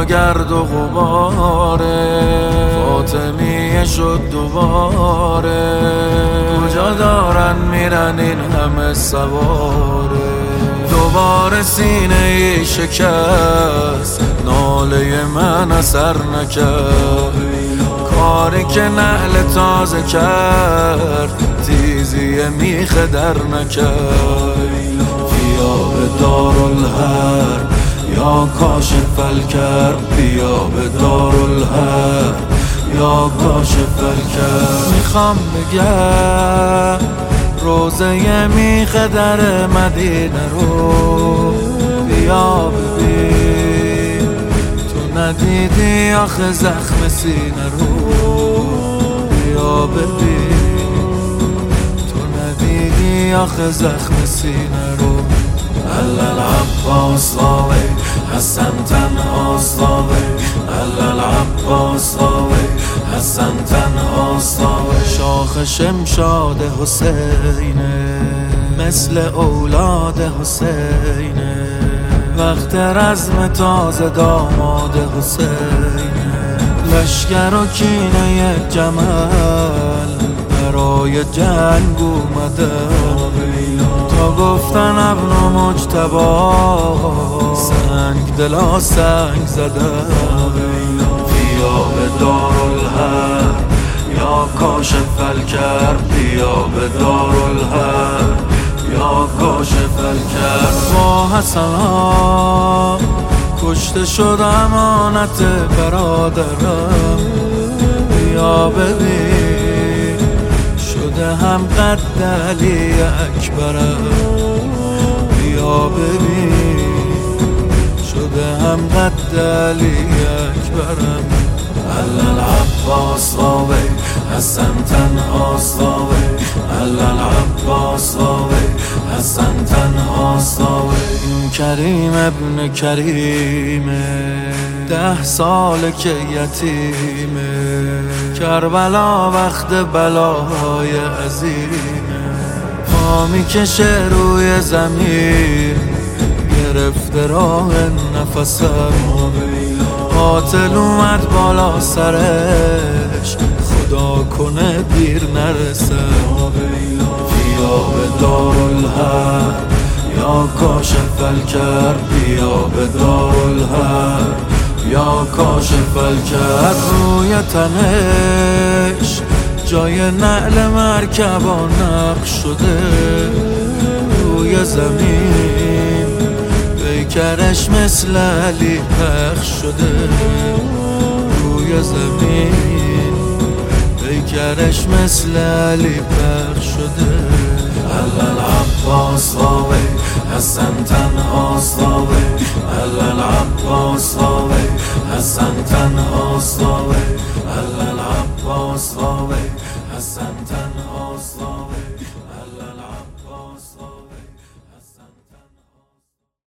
گرد و غباره، فاطمیه شد دوباره. کجا دارن میرن این همه سواره؟ دوباره سینه ای شکست، ناله من اثر نکرد. کاری که نعل تازه کرد، تیزی میخه در نکرد. بیا به دارالحرب یا کاشف الکرب، بیا به دارالحرب یا کاشف الکرب. میخوام بگم روزه میخه در مدینه رو بیا ببین. تو ندیدی آخه زخم سینه رو بیا ببین. تو ندیدی آخه زخم سینه رو. العباس راوی حسن تنهاست راوی، العباس راوی حسن تنهاست راوی. شاخ شمشاد حسینه، مثل اولاد حسینه. وقت رزم تازه داماد حسینه. لشکر و کینه جمل برای جنگ اومده، تا گفتن ابن مجتبی سنگ دلا سنگ زده. بیا به دارالحرب یا کاشف الکرب، بیا به دارالحرب یا کاشف الکرب. با حسنا کشته شد امانت برادرم، بیا ببین شده هم قد علی اکبرم. بیا ببین شده هم قد علی اکبرم. العباس راوی حسن تنهاست راوی، العباس راوی حسن تنهاست راوی. این کریم ابن کریمه، 10 ساله که یتیمه. کربلا وقت بلای عظیمه. پا میکشه روی زمین، گرفته راه نفسم. قاتل اومد بالا سرش، خدا کنه دیر نرسه. بیا به دارالحرب یا کاشف الکرب، بیا به دارالحرب یا کاشف الکرب. روی تنش جای نعل مرکبا نقش شده، روی زمین پیکرش مثل علی پخش شده. روی زمین پیکرش مثل علی پخش شده. العباس راوی حسن تنهاست راوی، العباس راوی حسن تنهاست راوی، العباس راوی حسن تنهاست راوی.